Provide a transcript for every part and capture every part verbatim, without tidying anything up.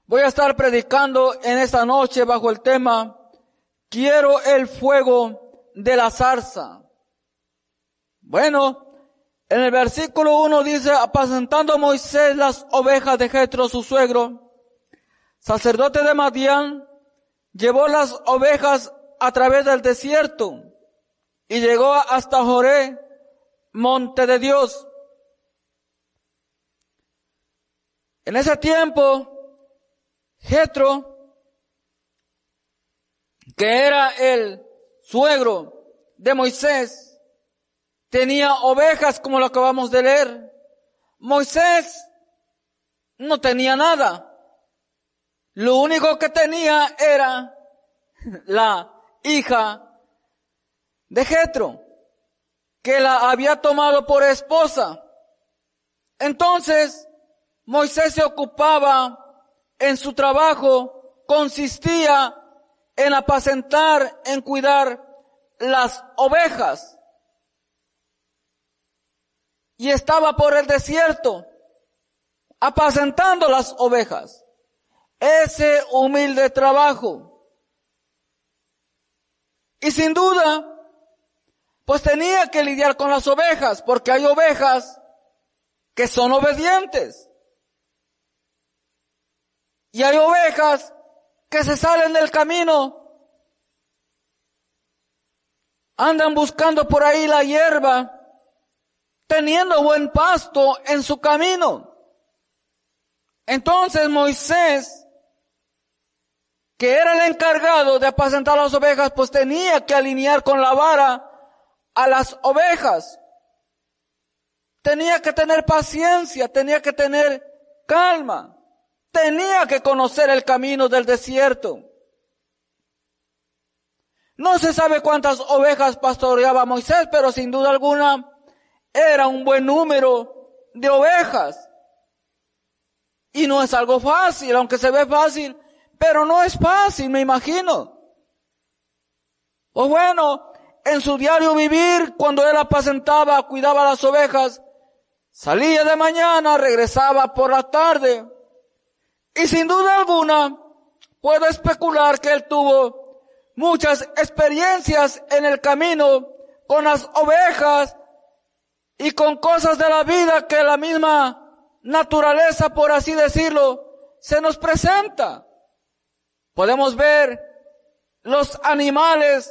Voy a estar predicando en esta noche bajo el tema Quiero el fuego de la zarza. Bueno, en el versículo uno dice, apacentando Moisés las ovejas de Jetro su suegro, sacerdote de Madián, llevó las ovejas a través del desierto y llegó hasta Joré, monte de Dios. En ese tiempo, Jetro, que era el suegro de Moisés, tenía ovejas como lo acabamos de leer. Moisés no tenía nada. Lo único que tenía era la hija de Jetro, que la había tomado por esposa. Entonces, Moisés se ocupaba en su trabajo, consistía en apacentar, en cuidar las ovejas. Y estaba por el desierto, apacentando las ovejas. Ese humilde trabajo. Y sin duda, pues tenía que lidiar con las ovejas, porque hay ovejas que son obedientes. Y hay ovejas que se salen del camino, andan buscando por ahí la hierba, teniendo buen pasto en su camino. Entonces Moisés, que era el encargado de apacentar las ovejas, pues tenía que alinear con la vara a las ovejas. Tenía que tener paciencia, tenía que tener calma. Tenía que conocer el camino del desierto. No se sabe cuántas ovejas pastoreaba Moisés, pero sin duda alguna era un buen número de ovejas. Y no es algo fácil, aunque se ve fácil, pero no es fácil, me imagino. O bueno, en su diario vivir, cuando él apacentaba, cuidaba las ovejas, salía de mañana, regresaba por la tarde. Y sin duda alguna, puedo especular que él tuvo muchas experiencias en el camino con las ovejas y con cosas de la vida que la misma naturaleza, por así decirlo, se nos presenta. Podemos ver los animales,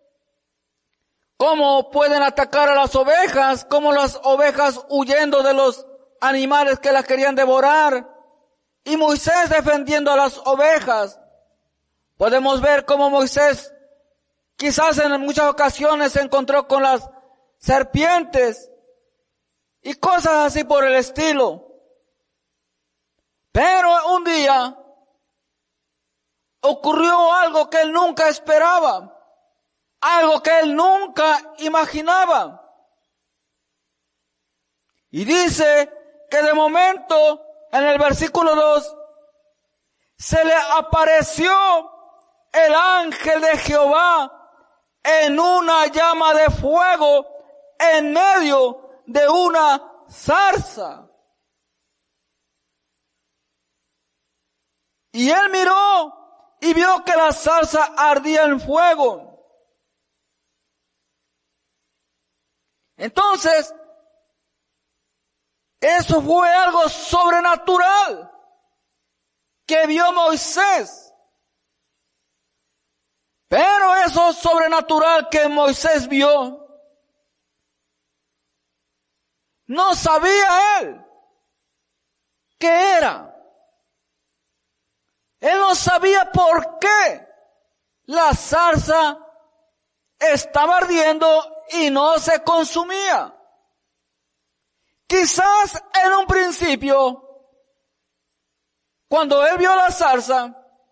cómo pueden atacar a las ovejas, cómo las ovejas huyendo de los animales que las querían devorar. Y Moisés defendiendo a las ovejas. Podemos ver cómo Moisés quizás en muchas ocasiones se encontró con las serpientes y cosas así por el estilo. Pero un día ocurrió algo que él nunca esperaba, algo que él nunca imaginaba. Y dice que de momento, en el versículo dos, se le apareció el ángel de Jehová en una llama de fuego en medio de una zarza. Y él miró y vio que la zarza ardía en fuego. Entonces, eso fue algo sobrenatural que vio Moisés. Pero eso sobrenatural que Moisés vio, no sabía él qué era. Él no sabía por qué la zarza estaba ardiendo y no se consumía. Quizás en un principio, cuando él vio la zarza,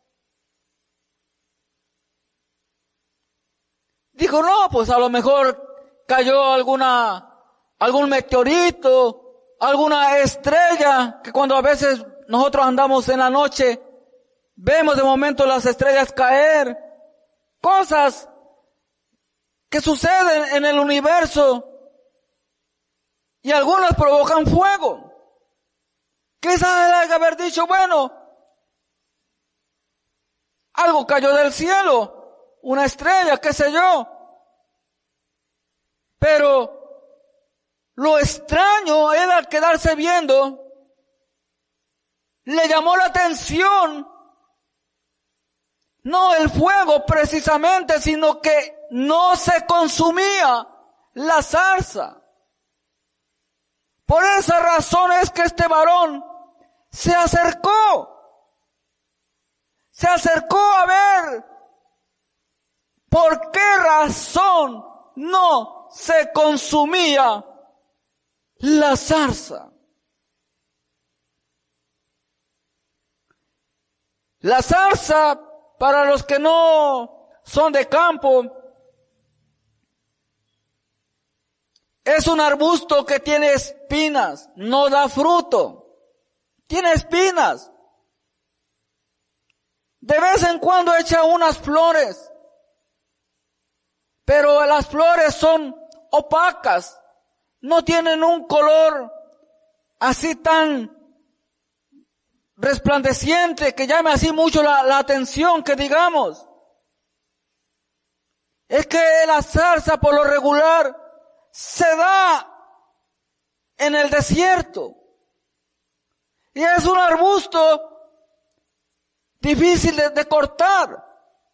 dijo, no, pues a lo mejor cayó alguna, algún meteorito, alguna estrella, que cuando a veces nosotros andamos en la noche, vemos de momento las estrellas caer, cosas que suceden en el universo, y algunas provocan fuego. Quizás él haya haber dicho, bueno, Algo cayó del cielo, una estrella, qué sé yo. Pero lo extraño era al quedarse viendo, le llamó la atención no el fuego precisamente, sino que no se consumía la zarza. Por esa razón es que este varón se acercó, se acercó a ver por qué razón no se consumía la zarza. La zarza, para los que no son de campo, es un arbusto que tiene espinas, no da fruto, tiene espinas. De vez en cuando echa unas flores, pero las flores son opacas, no tienen un color así tan resplandeciente que llame así mucho la, la atención, que digamos. Es que la zarza por lo regular se da en el desierto y es un arbusto difícil de, de cortar.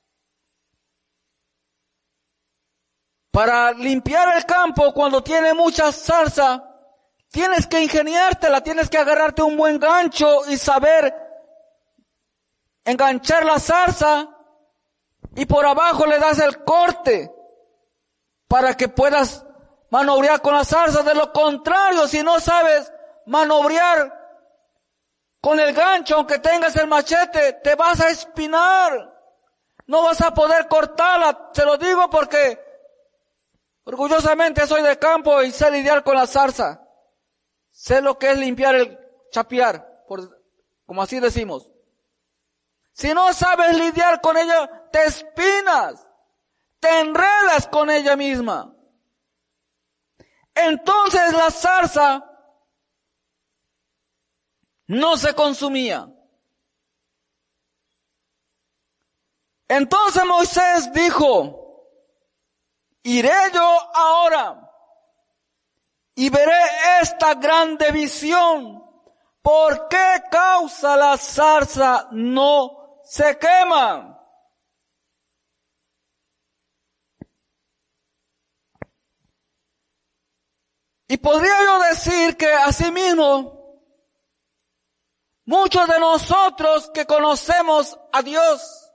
Para limpiar el campo cuando tiene mucha zarza, tienes que ingeniártela, tienes que agarrarte un buen gancho y saber enganchar la zarza y por abajo le das el corte para que puedas manobrear con la zarza. De lo contrario, si no sabes manobrear con el gancho, aunque tengas el machete, te vas a espinar. No vas a poder cortarla. Se lo digo porque orgullosamente soy de campo y sé lidiar con la zarza. Sé lo que es limpiar el chapear, por, como así decimos. Si no sabes lidiar con ella, te espinas, te enredas con ella misma. Entonces la zarza no se consumía. Entonces Moisés dijo, iré yo ahora y veré esta grande visión. ¿Por qué causa la zarza no se quema? Y podría yo decir que asimismo, muchos de nosotros que conocemos a Dios,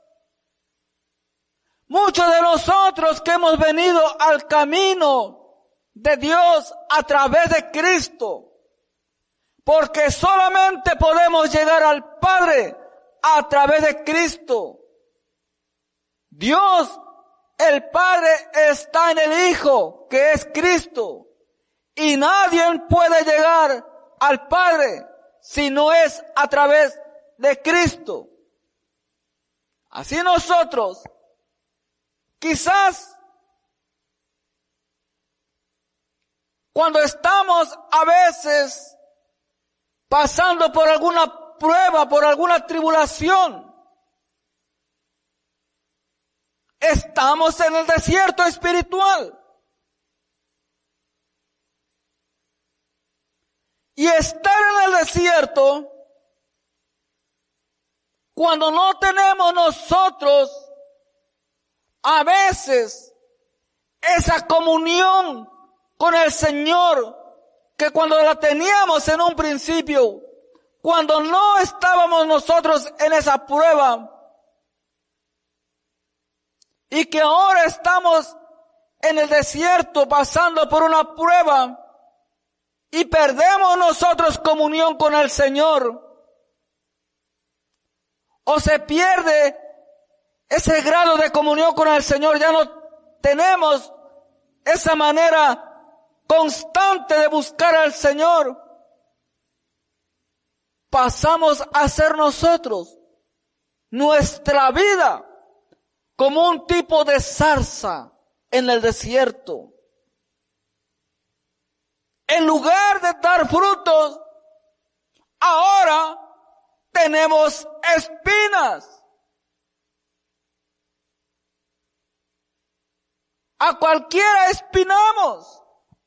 muchos de nosotros que hemos venido al camino de Dios a través de Cristo, porque solamente podemos llegar al Padre a través de Cristo. Dios, el Padre, está en el Hijo, que es Cristo, y nadie puede llegar al Padre si no es a través de Cristo. Así nosotros, quizás, cuando estamos a veces pasando por alguna prueba, por alguna tribulación, estamos en el desierto espiritual. Y estar en el desierto, cuando no tenemos nosotros a veces esa comunión con el Señor, que cuando la teníamos en un principio, cuando no estábamos nosotros en esa prueba, y que ahora estamos en el desierto pasando por una prueba, y perdemos nosotros comunión con el Señor, o se pierde ese grado de comunión con el Señor, ya no tenemos esa manera constante de buscar al Señor, pasamos a ser nosotros nuestra vida como un tipo de zarza en el desierto. En lugar de dar frutos, ahora tenemos espinas. A cualquiera espinamos.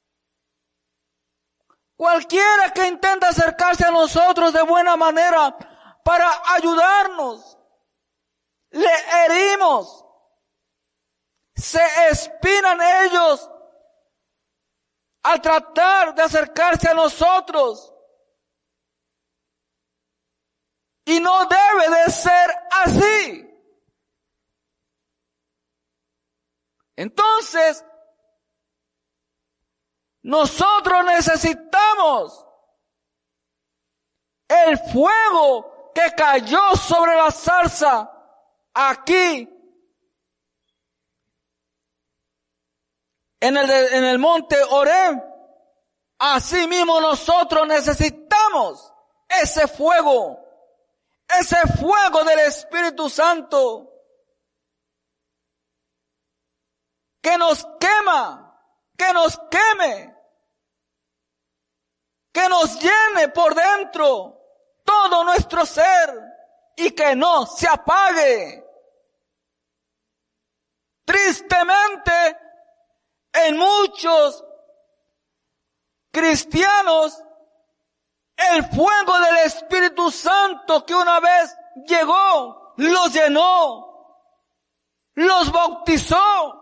Cualquiera que intenta acercarse a nosotros de buena manera para ayudarnos, le herimos. Se espinan ellos al tratar de acercarse a nosotros. Y no debe de ser así. Entonces, nosotros necesitamos el fuego que cayó sobre la zarza aquí en el, en el monte Horeb. Así mismo nosotros necesitamos ese fuego, ese fuego del Espíritu Santo que nos quema, que nos queme, que nos llene por dentro todo nuestro ser y que no se apague. Tristemente, en muchos cristianos, el fuego del Espíritu Santo que una vez llegó, los llenó, los bautizó,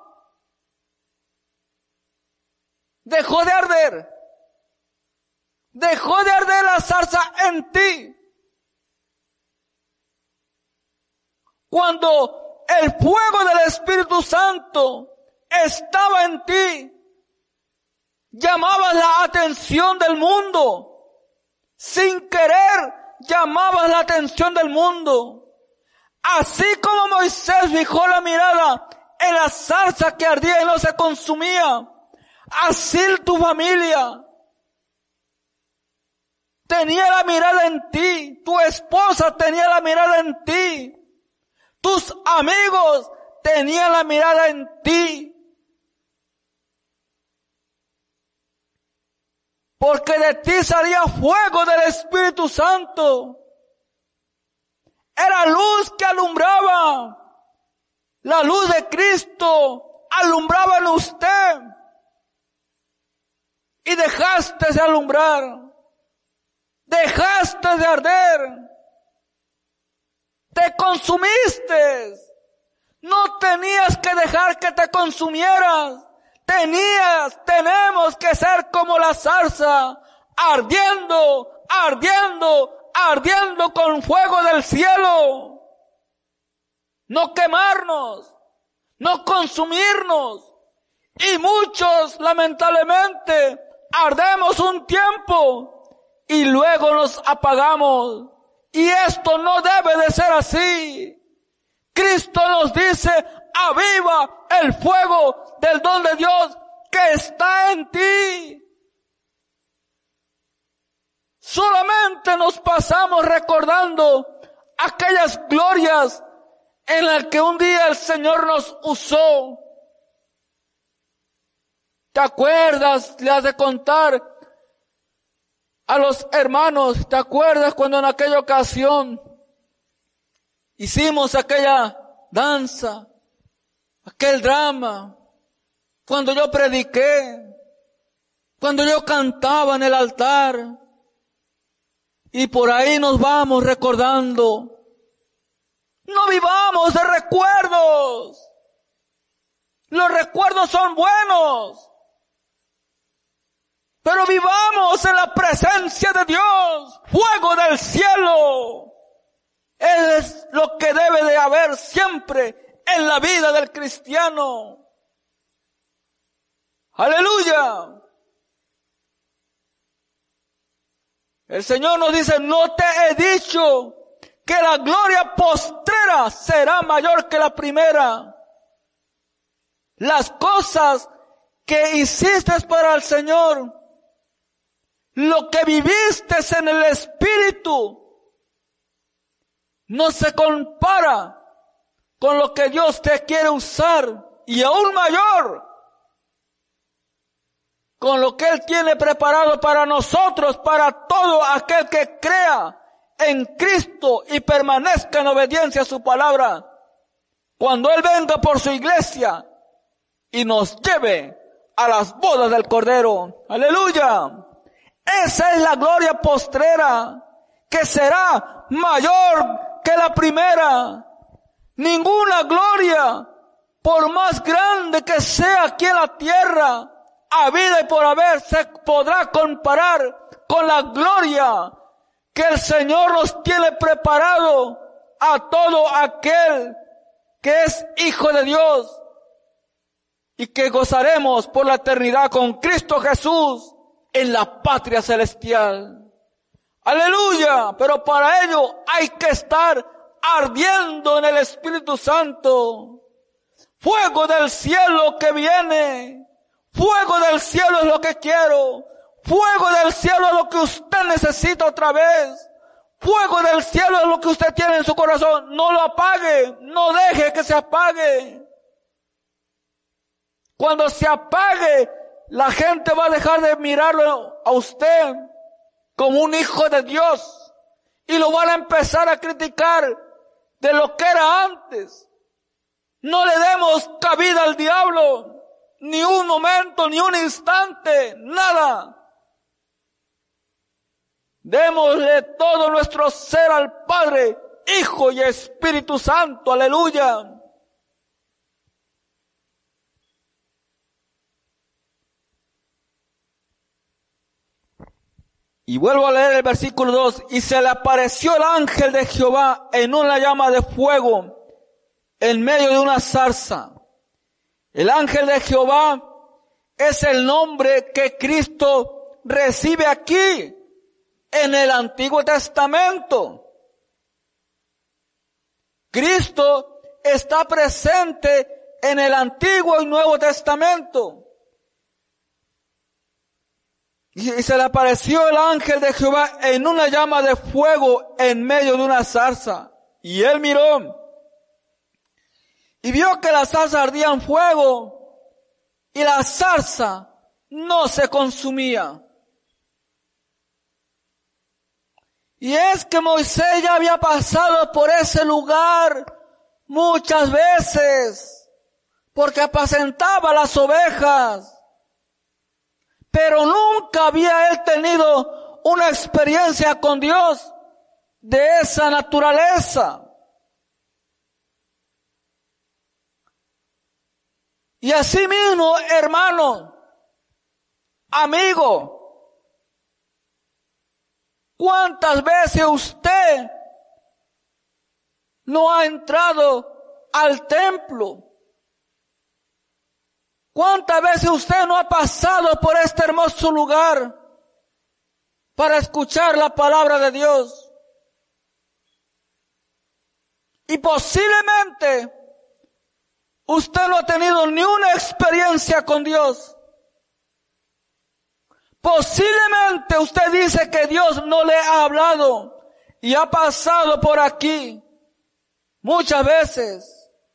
dejó de arder, dejó de arder la zarza en ti. Cuando el fuego del Espíritu Santo estaba en ti, llamabas la atención del mundo. Sin querer, llamabas la atención del mundo. Así como Moisés fijó la mirada en la zarza que ardía y no se consumía, así tu familia tenía la mirada en ti, tu esposa tenía la mirada en ti, tus amigos tenían la mirada en ti. Porque de ti salía fuego del Espíritu Santo. Era luz que alumbraba. La luz de Cristo alumbraba en usted. Y dejaste de alumbrar. Dejaste de arder. Te consumiste. No tenías que dejar que te consumieras. Tenías, tenemos que ser como la zarza, ardiendo, ardiendo, ardiendo con fuego del cielo. No quemarnos, no consumirnos. Y muchos, lamentablemente, ardemos un tiempo y luego nos apagamos. Y esto no debe de ser así. Cristo nos dice, aviva el fuego del don de Dios que está en ti. Solamente nos pasamos recordando aquellas glorias en las que un día el Señor nos usó. ¿Te acuerdas? Le has de contar a los hermanos. ¿Te acuerdas cuando en aquella ocasión hicimos aquella danza, aquel drama, cuando yo prediqué, cuando yo cantaba en el altar, y por ahí nos vamos recordando? No vivamos de recuerdos. Los recuerdos son buenos, pero vivamos en la presencia de Dios, fuego del cielo. Él es lo que debe de haber siempre en la vida del cristiano. Aleluya. El Señor nos dice, no te he dicho que la gloria postrera será mayor que la primera. Las cosas que hiciste para el Señor, lo que viviste en el Espíritu, no se compara con lo que Dios te quiere usar, y aún mayor, con lo que Él tiene preparado para nosotros, para todo aquel que crea en Cristo y permanezca en obediencia a su palabra. Cuando Él venga por su iglesia, y nos lleve a las bodas del Cordero. Aleluya. Esa es la gloria postrera, que será mayor que la primera. Ninguna gloria, por más grande que sea aquí en la tierra, a vida y por haber, se podrá comparar con la gloria que el Señor nos tiene preparado a todo aquel que es hijo de Dios y que gozaremos por la eternidad con Cristo Jesús en la patria celestial. Aleluya. Pero para ello hay que estar ardiendo en el Espíritu Santo. Fuego del cielo que viene. Fuego del cielo es lo que quiero. Fuego del cielo es lo que usted necesita otra vez. Fuego del cielo es lo que usted tiene en su corazón. No lo apague. No deje que se apague. Cuando se apague, la gente va a dejar de mirarlo a usted como un hijo de Dios. Y lo van a empezar a criticar de lo que era antes. No le demos cabida al diablo. Ni un momento, ni un instante, nada. Démosle todo nuestro ser al Padre, Hijo y Espíritu Santo. Aleluya. Y vuelvo a leer el versículo dos. Y se le apareció el ángel de Jehová en una llama de fuego en medio de una zarza. El ángel de Jehová es el nombre que Cristo recibe aquí en el Antiguo Testamento. Cristo está presente en el Antiguo y Nuevo Testamento. Y se le apareció el ángel de Jehová en una llama de fuego en medio de una zarza. Y él miró y vio que la zarza ardía en fuego y la zarza no se consumía. Y es que Moisés ya había pasado por ese lugar muchas veces, porque apacentaba las ovejas. Pero nunca había él tenido una experiencia con Dios de esa naturaleza. Y así mismo, hermano, amigo, ¿cuántas veces usted no ha entrado al templo? ¿Cuántas veces usted no ha pasado por este hermoso lugar para escuchar la palabra de Dios? Y posiblemente usted no ha tenido ni una experiencia con Dios. Posiblemente usted dice que Dios no le ha hablado y ha pasado por aquí muchas veces.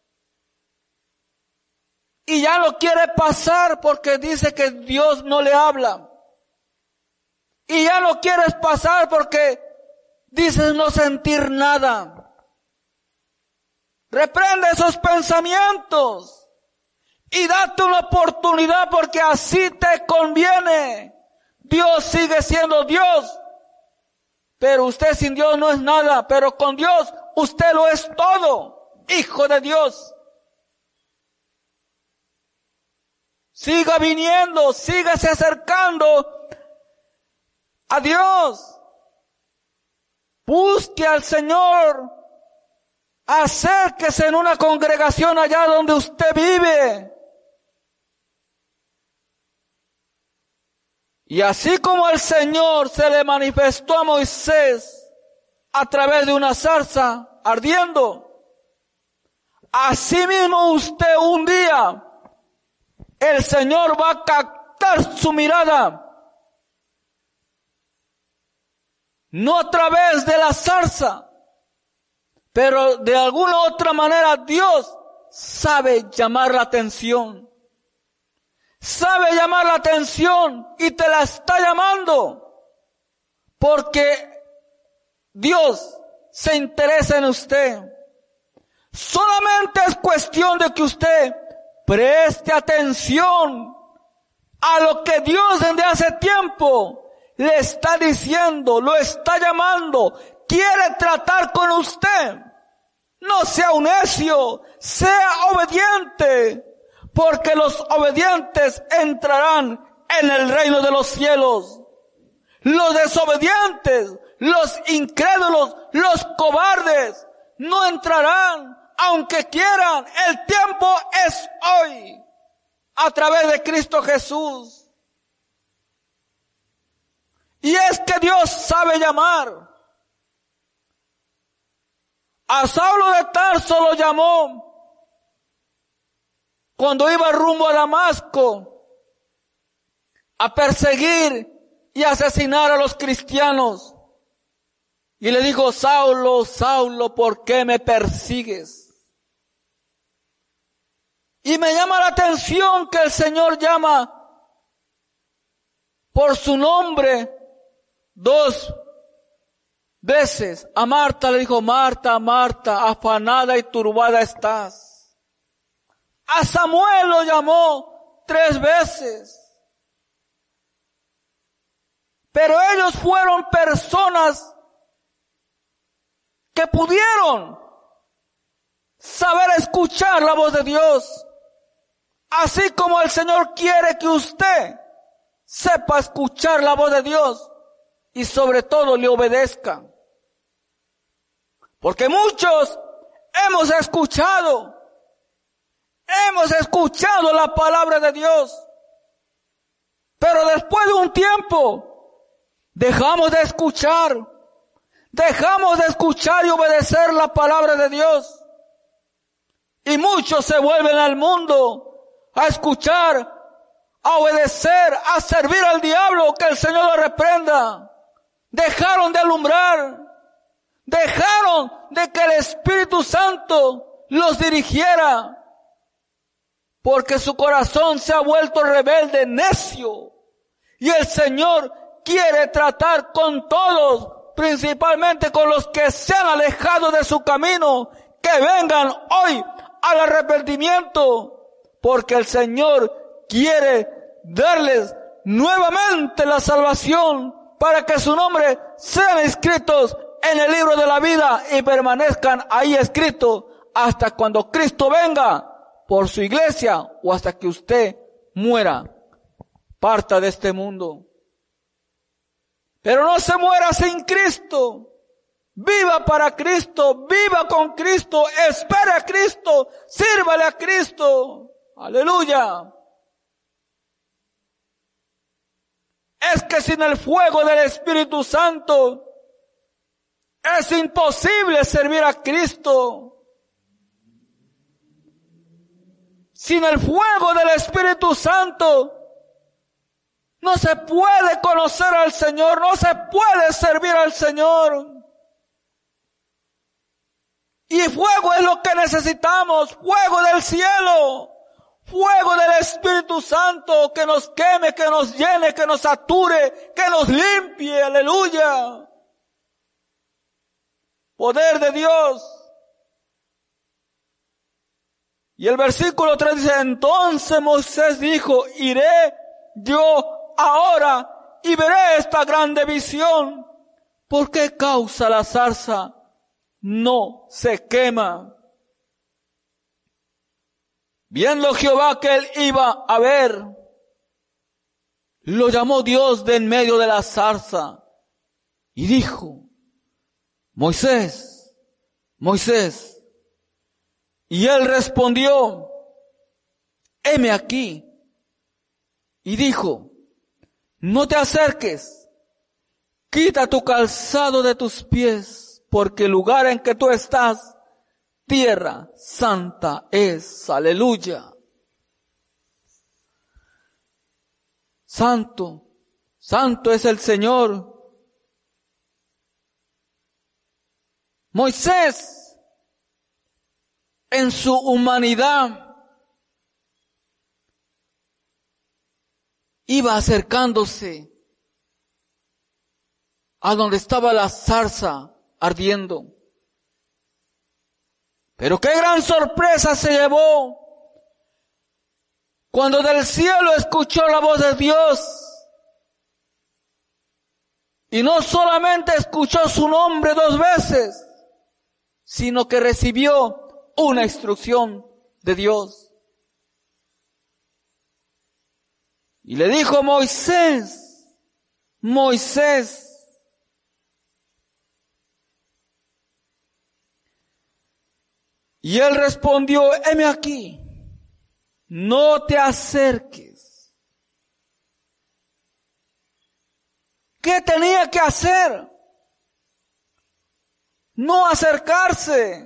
Y ya no quiere pasar porque dice que Dios no le habla. Y ya no quieres pasar porque dices no sentir nada. Reprende esos pensamientos y date una oportunidad porque así te conviene. Dios sigue siendo Dios, pero usted sin Dios no es nada, pero con Dios usted lo es todo, hijo de Dios. Siga viniendo, sígase acercando a Dios. Busque al Señor. Acérquese en una congregación allá donde usted vive. Y así como el Señor se le manifestó a Moisés a través de una zarza ardiendo, así mismo usted un día el Señor va a captar su mirada. No a través de la zarza, pero de alguna otra manera Dios sabe llamar la atención. Sabe llamar la atención y te la está llamando. Porque Dios se interesa en usted. Solamente es cuestión de que usted preste atención a lo que Dios desde hace tiempo le está diciendo, lo está llamando, quiere tratar con usted. No sea un necio, sea obediente, porque los obedientes entrarán en el reino de los cielos. Los desobedientes, los incrédulos, los cobardes, no entrarán, aunque quieran. El tiempo es hoy, a través de Cristo Jesús. Y es que Dios sabe llamar. A Saulo de Tarso lo llamó cuando iba rumbo a Damasco a perseguir y asesinar a los cristianos. Y le dijo: Saulo, Saulo, ¿por qué me persigues? Y me llama la atención que el Señor llama por su nombre dos veces. A Marta le dijo: Marta, Marta, afanada y turbada estás. A Samuel lo llamó tres veces. Pero ellos fueron personas que pudieron saber escuchar la voz de Dios. Así como el Señor quiere que usted sepa escuchar la voz de Dios y sobre todo le obedezca. Porque muchos hemos escuchado, hemos escuchado la palabra de Dios, pero después de un tiempo dejamos de escuchar, dejamos de escuchar y obedecer la palabra de Dios. Y muchos se vuelven al mundo a escuchar, a obedecer, a servir al diablo, que el Señor lo reprenda. Dejaron de alumbrar, dejaron de que el Espíritu Santo los dirigiera, porque su corazón se ha vuelto rebelde, necio. Y el Señor quiere tratar con todos, principalmente con los que se han alejado de su camino, que vengan hoy al arrepentimiento, porque el Señor quiere darles nuevamente la salvación para que su nombre sean escritos en el libro de la vida y permanezcan ahí escritos hasta cuando Cristo venga por su iglesia o hasta que usted muera, parta de este mundo. Pero no se muera sin Cristo. Viva para Cristo, viva con Cristo, espere a Cristo, sírvale a Cristo. Aleluya. Es que sin el fuego del Espíritu Santo es imposible servir a Cristo. Sin el fuego del Espíritu Santo no se puede conocer al Señor, no se puede servir al Señor. Y fuego es lo que necesitamos, fuego del cielo, fuego del Espíritu Santo que nos queme, que nos llene, que nos sature, que nos limpie, aleluya. Poder de Dios. Y el versículo tres dice: entonces Moisés dijo: iré yo ahora y veré esta grande visión. ¿Por qué causa la zarza no se quema? Viendo Jehová que él iba a ver, lo llamó Dios de en medio de la zarza y dijo: Moisés, Moisés. Y él respondió: heme aquí. Y dijo: no te acerques, quita tu calzado de tus pies, porque el lugar en que tú estás, tierra santa es. Aleluya. Santo, santo es el Señor. Moisés, en su humanidad, iba acercándose a donde estaba la zarza ardiendo. Pero qué gran sorpresa se llevó Cuando del cielo escuchó la voz de Dios, y no solamente escuchó su nombre dos veces, sino que recibió una instrucción de Dios. Y le dijo: Moisés, Moisés. Y él respondió: heme aquí, no te acerques. ¿Qué tenía que hacer? No acercarse.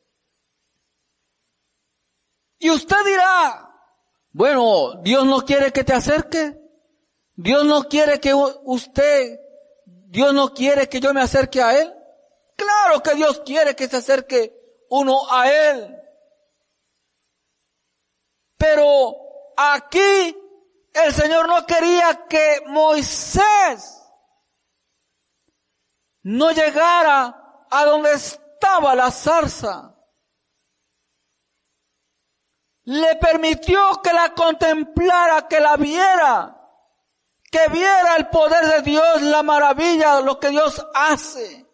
Y usted dirá: bueno, Dios no quiere que te acerque. Dios no quiere que usted, Dios no quiere que yo me acerque a Él. Claro que Dios quiere que se acerque uno a Él. Pero aquí el Señor no quería que Moisés no llegara a donde estaba la zarza. Le permitió que la contemplara, que la viera, que viera el poder de Dios, la maravilla, lo que Dios hace.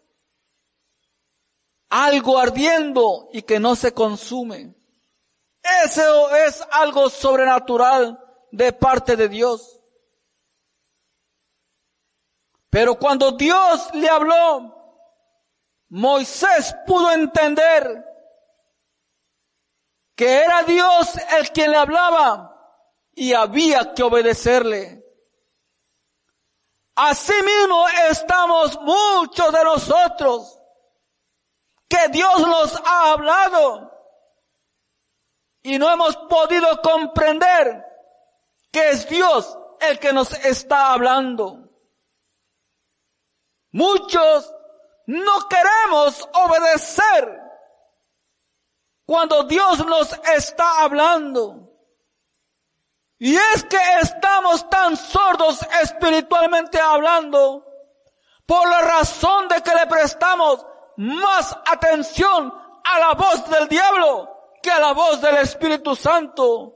Algo ardiendo y que no se consume. Eso es algo sobrenatural de parte de Dios. Pero cuando Dios le habló, Moisés pudo entender que era Dios el quien le hablaba y había que obedecerle. Asimismo estamos muchos de nosotros que Dios nos ha hablado y no hemos podido comprender que es Dios el que nos está hablando. Muchos no queremos obedecer cuando Dios nos está hablando. Y es que estamos tan sordos espiritualmente hablando por la razón de que le prestamos más atención a la voz del diablo que a la voz del Espíritu Santo.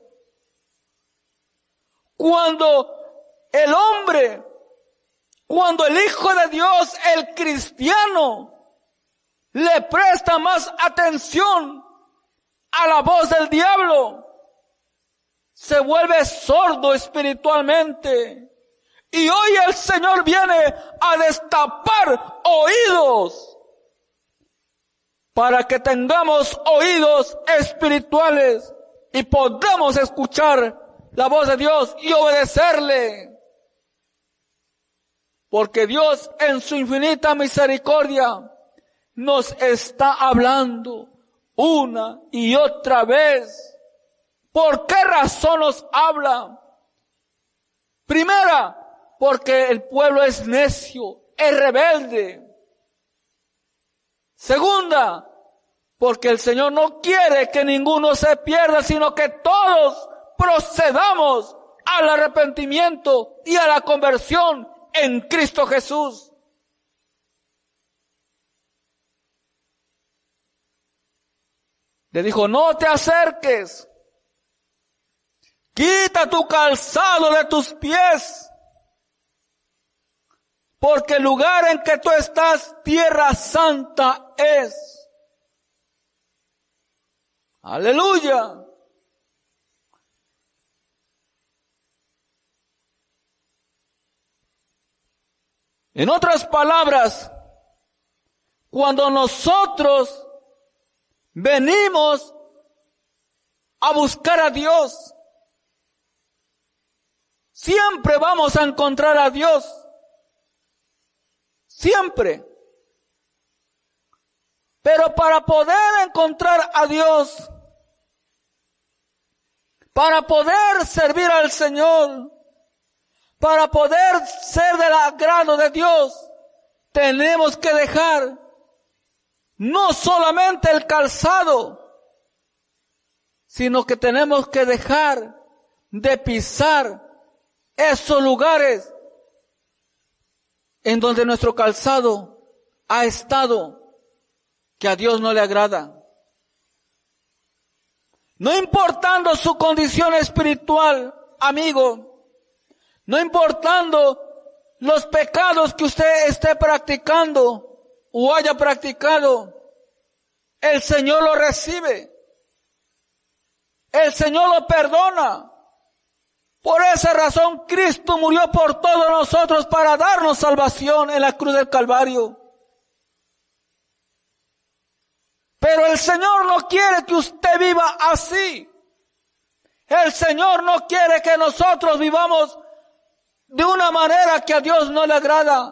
Cuando el hombre, cuando el Hijo de Dios, el cristiano, le presta más atención a la voz del diablo, se vuelve sordo espiritualmente. Y hoy el Señor viene a destapar oídos para que tengamos oídos espirituales y podamos escuchar la voz de Dios y obedecerle. Porque Dios en su infinita misericordia nos está hablando una y otra vez. ¿Por qué razón nos habla? Primera, porque el pueblo es necio, es rebelde. Segunda, porque el Señor no quiere que ninguno se pierda, sino que todos procedamos al arrepentimiento y a la conversión en Cristo Jesús. Le dijo: no te acerques. Quita tu calzado de tus pies, porque el lugar en que tú estás, tierra santa es. Aleluya. En otras palabras, cuando nosotros venimos a buscar a Dios, siempre vamos a encontrar a Dios. Siempre. Pero para poder encontrar a Dios, para poder servir al Señor, para poder ser del agrado de Dios, tenemos que dejar no solamente el calzado, sino que tenemos que dejar de pisar esos lugares en donde nuestro calzado ha estado, que a Dios no le agrada. No importando su condición espiritual, amigo, no importando los pecados que usted esté practicando o haya practicado, el Señor lo recibe. El Señor lo perdona. Por esa razón Cristo murió por todos nosotros para darnos salvación en la cruz del Calvario. Pero el Señor no quiere que usted viva así. El Señor no quiere que nosotros vivamos de una manera que a Dios no le agrada.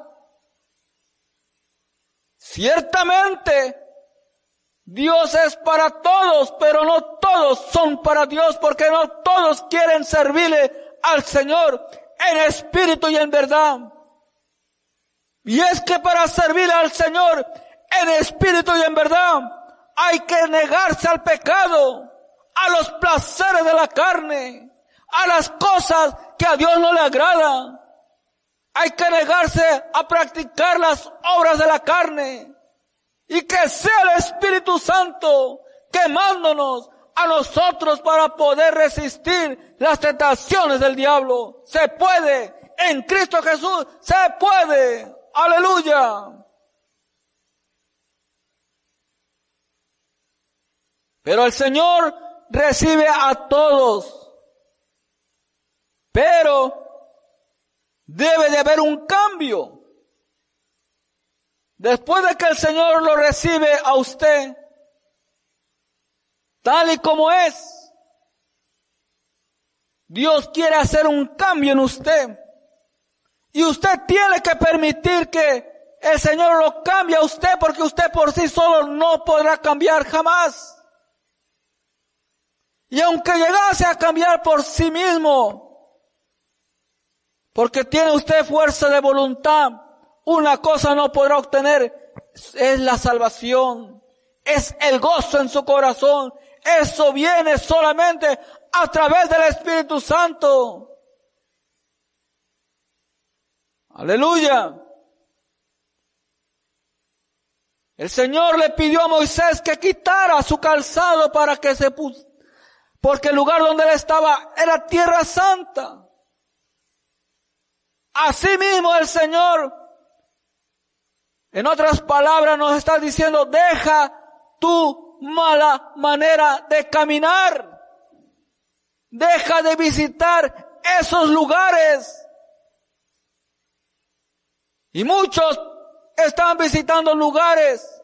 Ciertamente, Dios es para todos, pero no todos son para Dios, porque no todos quieren servirle al Señor en espíritu y en verdad. Y es que para servirle al Señor en espíritu y en verdad, hay que negarse al pecado, a los placeres de la carne, a las cosas que a Dios no le agradan. Hay que negarse a practicar las obras de la carne. Y que sea el Espíritu Santo quemándonos a nosotros para poder resistir las tentaciones del diablo. Se puede. En Cristo Jesús se puede. Aleluya. Pero el Señor recibe a todos. Pero debe de haber un cambio. Después de que el Señor lo recibe a usted, tal y como es, Dios quiere hacer un cambio en usted. Y usted tiene que permitir que el Señor lo cambie a usted, porque usted por sí solo no podrá cambiar jamás. Y aunque llegase a cambiar por sí mismo, porque tiene usted fuerza de voluntad, una cosa no podrá obtener, es la salvación, es el gozo en su corazón. Eso viene solamente a través del Espíritu Santo. Aleluya. El Señor le pidió a Moisés que quitara su calzado para que se pusiera, porque el lugar donde él estaba era tierra santa. Asimismo el Señor, en otras palabras, nos está diciendo, deja tu mala manera de caminar. Deja de visitar esos lugares. Y muchos están visitando lugares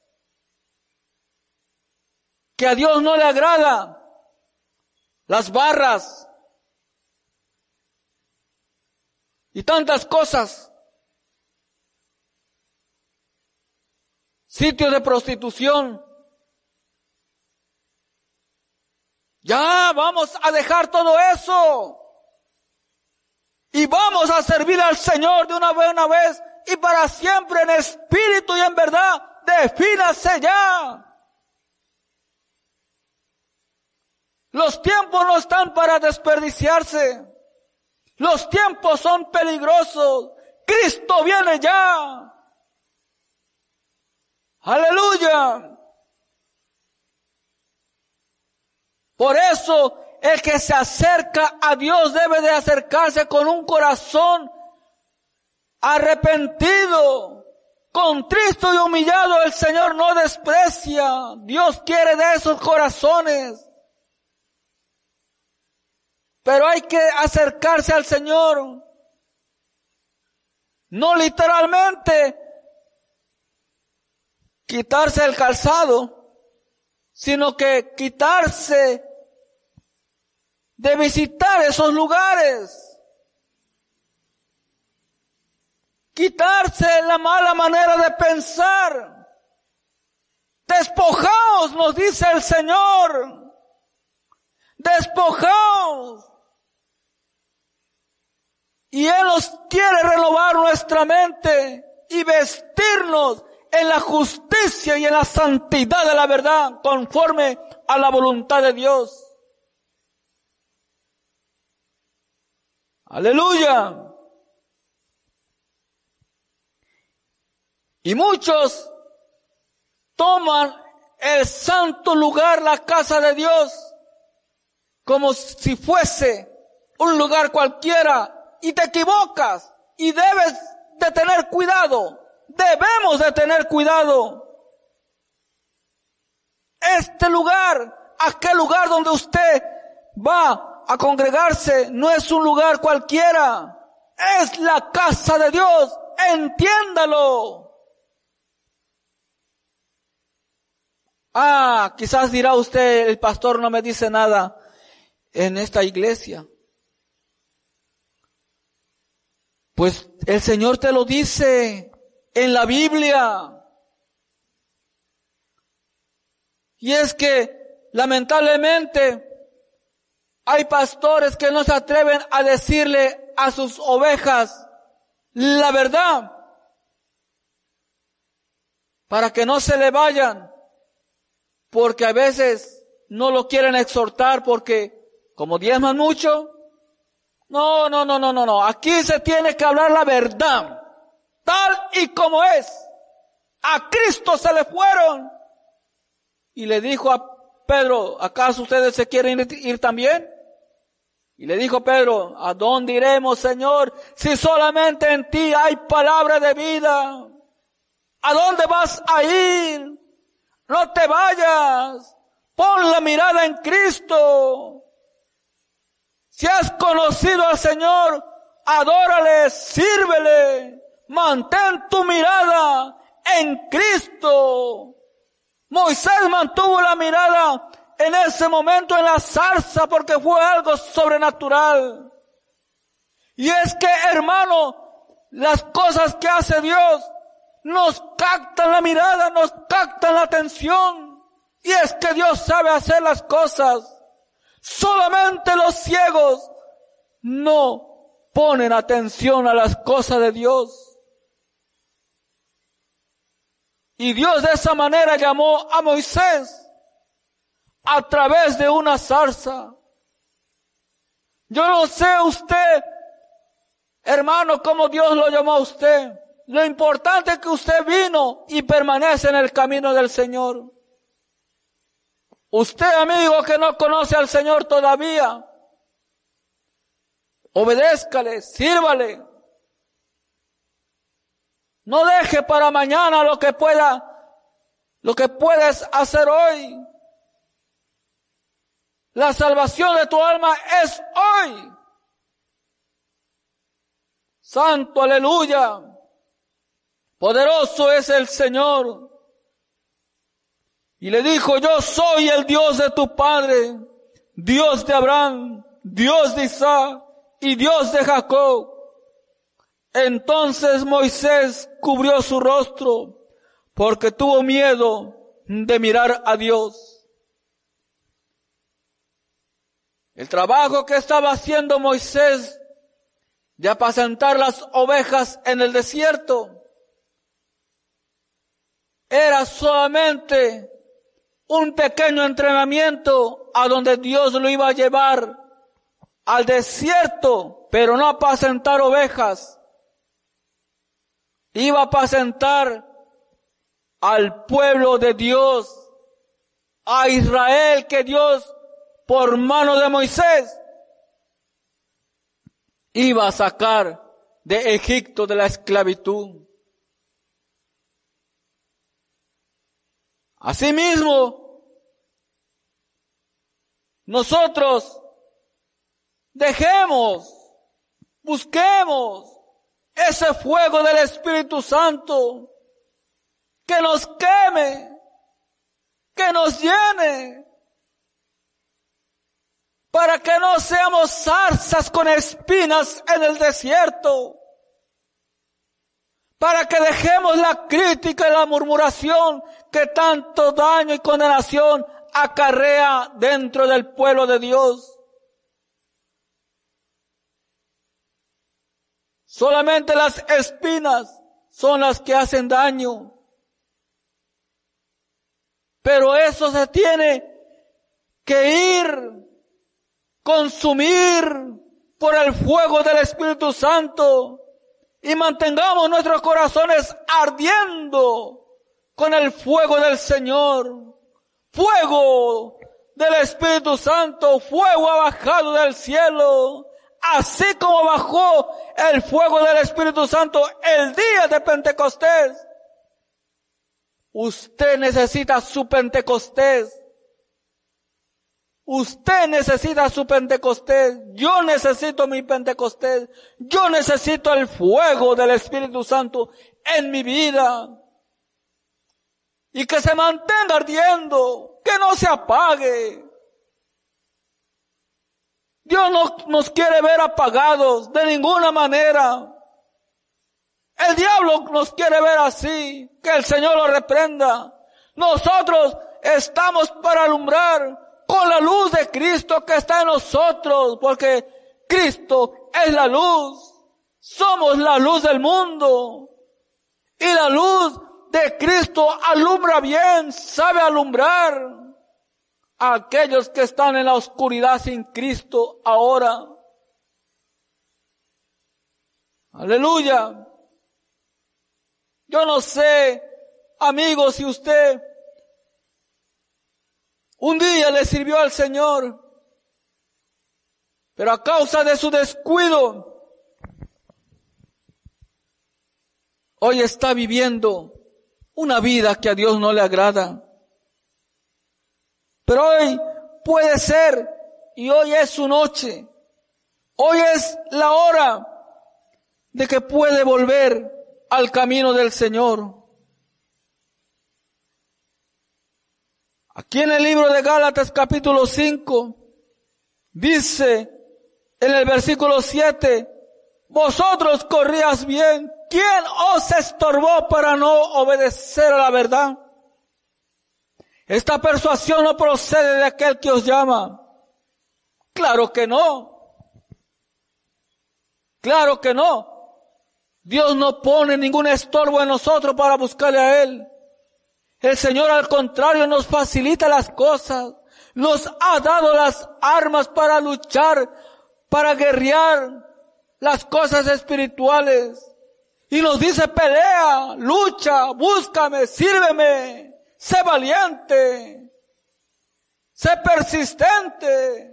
que a Dios no le agrada. Las barras y tantas cosas. Sitios de prostitución. Ya vamos a dejar todo eso. Y vamos a servir al Señor de una buena vez y para siempre en espíritu y en verdad. Defínase ya. Los tiempos no están para desperdiciarse. Los tiempos son peligrosos. Cristo viene ya. Aleluya. Por eso el que se acerca a Dios debe de acercarse con un corazón arrepentido, contristo y humillado. El Señor no desprecia. Dios quiere de esos corazones. Pero hay que acercarse al Señor. No literalmente quitarse el calzado, sino que quitarse de visitar esos lugares. Quitarse la mala manera de pensar. Despojaos, nos dice el Señor. Despojaos. Y Él nos quiere renovar nuestra mente y vestirnos en la justicia y en la santidad de la verdad, conforme a la voluntad de Dios. Aleluya. Y muchos toman el santo lugar, la casa de Dios, como si fuese un lugar cualquiera y te equivocas y debes de tener cuidado. Debemos de tener cuidado. Este lugar, aquel lugar donde usted va a congregarse, no es un lugar cualquiera. Es la casa de Dios. Entiéndalo. Ah, quizás dirá usted, el pastor no me dice nada en esta iglesia. Pues el Señor te lo dice en la Biblia. Y es que, lamentablemente, hay pastores que no se atreven a decirle a sus ovejas la verdad, para que no se le vayan, porque a veces no lo quieren exhortar porque, como diezman mucho, no, no, no, no, no, no, aquí se tiene que hablar la verdad, tal y como es. A Cristo se le fueron. Y le dijo a Pedro, ¿acaso ustedes se quieren ir, ir también? Y le dijo Pedro, ¿a dónde iremos, Señor, si solamente en ti hay palabra de vida? ¿A dónde vas a ir? No te vayas. Pon la mirada en Cristo. Si has conocido al Señor, adórale, sírvele. Mantén tu mirada en Cristo. Moisés mantuvo la mirada en ese momento en la zarza porque fue algo sobrenatural. Y es que, hermano, las cosas que hace Dios nos captan la mirada, nos captan la atención. Y es que Dios sabe hacer las cosas. Solamente los ciegos no ponen atención a las cosas de Dios. Y Dios de esa manera llamó a Moisés a través de una zarza. Yo no sé usted, hermano, cómo Dios lo llamó a usted. Lo importante es que usted vino y permanece en el camino del Señor. Usted, amigo, que no conoce al Señor todavía, obedézcale, sírvale. No deje para mañana lo que pueda, lo que puedes hacer hoy. La salvación de tu alma es hoy. Santo, aleluya. Poderoso es el Señor. Y le dijo, yo soy el Dios de tu padre, Dios de Abraham, Dios de Isaac y Dios de Jacob. Entonces Moisés cubrió su rostro porque tuvo miedo de mirar a Dios. El trabajo que estaba haciendo Moisés de apacentar las ovejas en el desierto era solamente un pequeño entrenamiento a donde Dios lo iba a llevar al desierto, pero no a apacentar ovejas. Iba a apacentar al pueblo de Dios, a Israel, que Dios, por mano de Moisés, iba a sacar de Egipto, de la esclavitud. Asimismo, nosotros dejemos, busquemos ese fuego del Espíritu Santo que nos queme, que nos llene, para que no seamos zarzas con espinas en el desierto, para que dejemos la crítica y la murmuración que tanto daño y condenación acarrea dentro del pueblo de Dios. Solamente las espinas son las que hacen daño. Pero eso se tiene que ir, consumir por el fuego del Espíritu Santo, y mantengamos nuestros corazones ardiendo con el fuego del Señor. Fuego del Espíritu Santo, fuego ha bajado del cielo, así como bajó el fuego del Espíritu Santo el día de Pentecostés. Usted necesita su Pentecostés. Usted necesita su Pentecostés. Yo necesito mi Pentecostés. Yo necesito el fuego del Espíritu Santo en mi vida. Y que se mantenga ardiendo, que no se apague. Dios no nos quiere ver apagados de ninguna manera. El diablo nos quiere ver así, que el Señor lo reprenda. Nosotros estamos para alumbrar con la luz de Cristo que está en nosotros, porque Cristo es la luz. Somos la luz del mundo. Y la luz de Cristo alumbra bien, sabe alumbrar a aquellos que están en la oscuridad sin Cristo ahora. Aleluya. Yo no sé, amigos, si usted un día le sirvió al Señor, pero a causa de su descuido, hoy está viviendo una vida que a Dios no le agrada. Pero hoy puede ser, y hoy es su noche, hoy es la hora de que puede volver al camino del Señor. Aquí en el libro de Gálatas capítulo cinco, dice en el versículo siete, vosotros corrías bien, ¿quién os estorbó para no obedecer a la verdad? Esta persuasión no procede de aquel que os llama. Claro que no. Claro que no. Dios no pone ningún estorbo en nosotros para buscarle a Él. El Señor al contrario nos facilita las cosas. Nos ha dado las armas para luchar, para guerrear las cosas espirituales. Y nos dice pelea, lucha, búscame, sírveme. Sé valiente, sé persistente,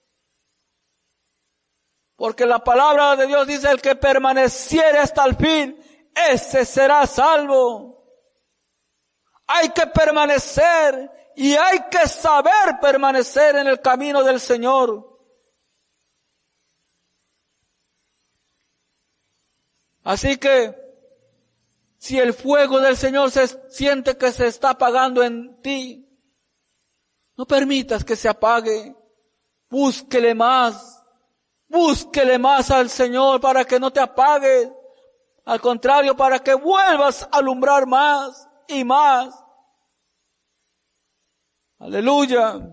porque la palabra de Dios dice el que permaneciere hasta el fin, ese será salvo. Hay que permanecer y hay que saber permanecer en el camino del Señor. Así que si el fuego del Señor se siente que se está apagando en ti, no permitas que se apague. Búsquele más. Búsquele más al Señor para que no te apague. Al contrario, para que vuelvas a alumbrar más y más. Aleluya.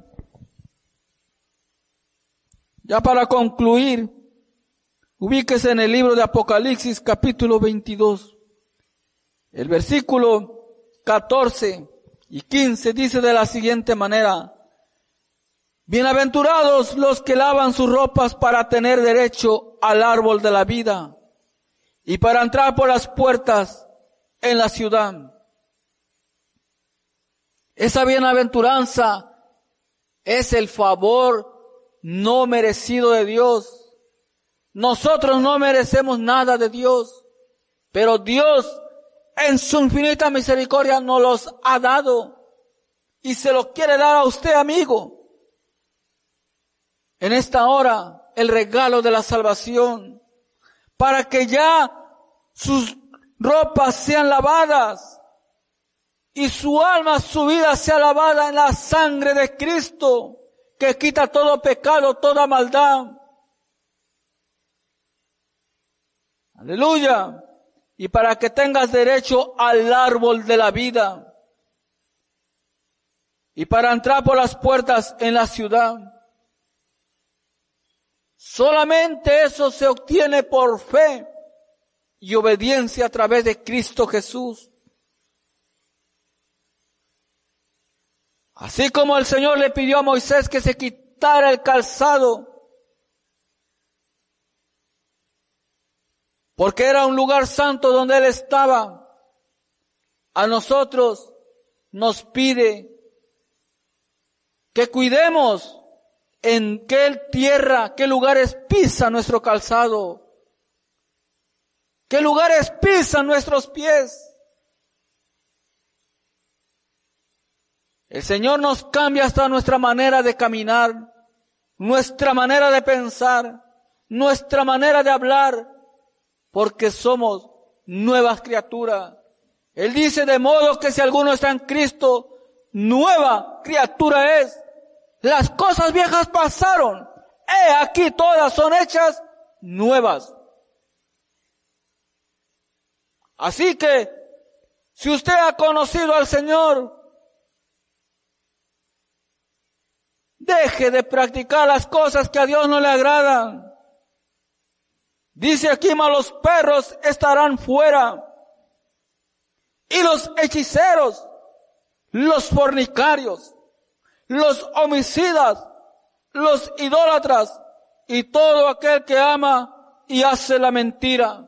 Ya para concluir, ubíquese en el libro de Apocalipsis capítulo veintidós. El versículo catorce y quince dice de la siguiente manera: bienaventurados los que lavan sus ropas para tener derecho al árbol de la vida y para entrar por las puertas en la ciudad. Esa bienaventuranza es el favor no merecido de Dios. Nosotros no merecemos nada de Dios, pero Dios en su infinita misericordia nos los ha dado y se los quiere dar a usted, amigo. En esta hora, el regalo de la salvación, para que ya sus ropas sean lavadas y su alma, su vida sea lavada en la sangre de Cristo, que quita todo pecado, toda maldad. Aleluya. Y para que tengas derecho al árbol de la vida. Y para entrar por las puertas en la ciudad. Solamente eso se obtiene por fe y obediencia a través de Cristo Jesús. Así como el Señor le pidió a Moisés que se quitara el calzado, porque era un lugar santo donde Él estaba, a nosotros nos pide que cuidemos en qué tierra, qué lugares pisa nuestro calzado, qué lugares pisan nuestros pies. El Señor nos cambia hasta nuestra manera de caminar, nuestra manera de pensar, nuestra manera de hablar, porque somos nuevas criaturas. Él dice, de modo que si alguno está en Cristo, nueva criatura es. Las cosas viejas pasaron, he aquí todas son hechas nuevas. Así que, si usted ha conocido al Señor, deje de practicar las cosas que a Dios no le agradan. Dice aquí, malos perros estarán fuera, y los hechiceros, los fornicarios, los homicidas, los idólatras, y todo aquel que ama y hace la mentira.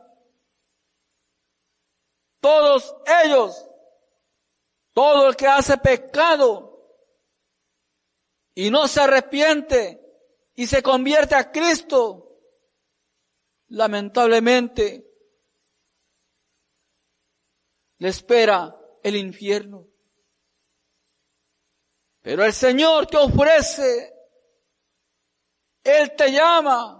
Todos ellos, todo el que hace pecado y no se arrepiente y se convierte a Cristo, lamentablemente le espera el infierno. Pero el Señor te ofrece, Él te llama,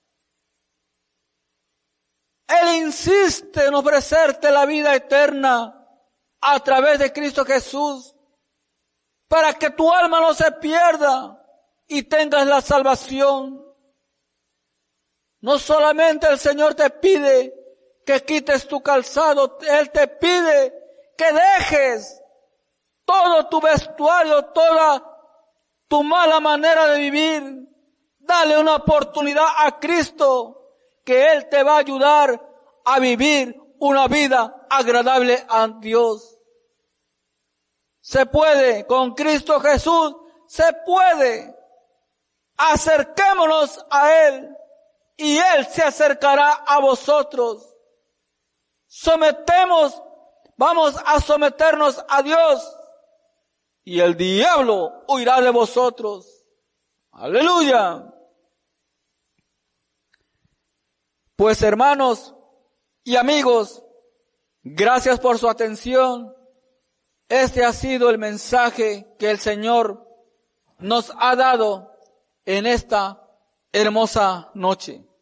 Él insiste en ofrecerte la vida eterna a través de Cristo Jesús, para que tu alma no se pierda y tengas la salvación. No solamente el Señor te pide que quites tu calzado, Él te pide que dejes todo tu vestuario, toda tu mala manera de vivir. Dale una oportunidad a Cristo, que Él te va a ayudar a vivir una vida agradable a Dios. Se puede, con Cristo Jesús, se puede. Acerquémonos a Él y Él se acercará a vosotros. Sometemos, vamos a someternos a Dios y el diablo huirá de vosotros. Aleluya. Pues hermanos y amigos, gracias por su atención. Este ha sido el mensaje que el Señor nos ha dado en esta hermosa noche.